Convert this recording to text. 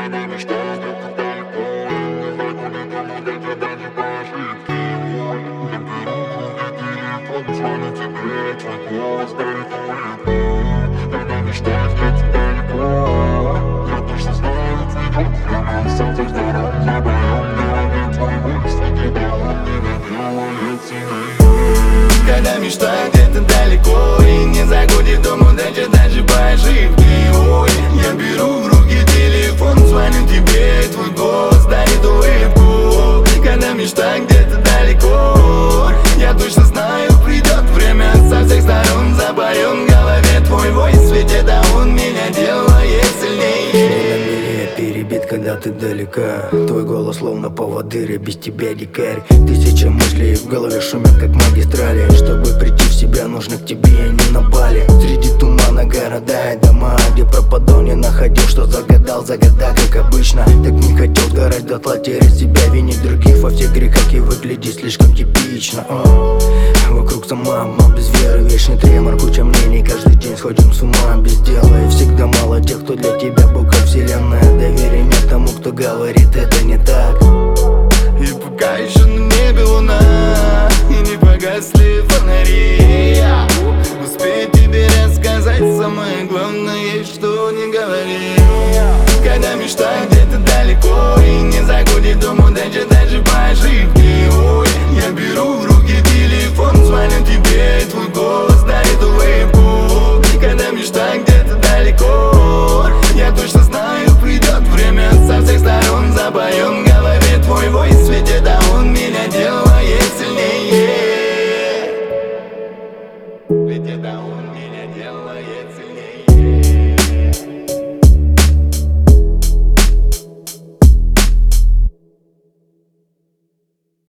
Когда мечта где-то далеко, не заходит дома, где-то даже по ошибке. Я беру в руки телефон, звоню тебе, твой голос дарит улыбку. Когда мечта где-то далеко, я точно знаю, придет время, остаться здоров, заборем, делами твой голос, так дорог, меня делает сильней. Когда мечта где-то далеко и не заходит дома, даже по ошибке. Ой, я беру в руки телефон, звоню тебе, твой голос дарит улыбку. Когда мечта где-то далеко, я точно знаю, придет время, со всех сторон запоем в голове твой вой. Светит, а он меня делает сильнее. Перебит, когда ты далека. Твой голос словно поводырь, без тебя дикарь. Тысяча мыслей в голове шумят, как магистрали. Чтобы прийти в себя, нужно к тебе, они напали. Среди тумана города и дома, где пропадал, не находил, что загадал, как обычно. Так не хотел сгорать дотла, терять себя, винить других во всех грехах и выглядеть слишком типично. Вокруг сама обман, без веры, вечный тремор, куча мнений. Каждый день сходим с ума без дела. И всегда мало тех, кто для тебя Бог как вселенная. Доверия нет тому, кто говорит, это не так. И пока еще на небе луна, и не погасли фонари, успею тебе рассказать самое главное, что не говори. Когда мечта где-то далеко и не заходит дома, даже по ошибке. Ой, я беру в руки телефон, звоню тебе, твой голос дарит улыбку. Когда мечта где-то далеко, я точно знаю,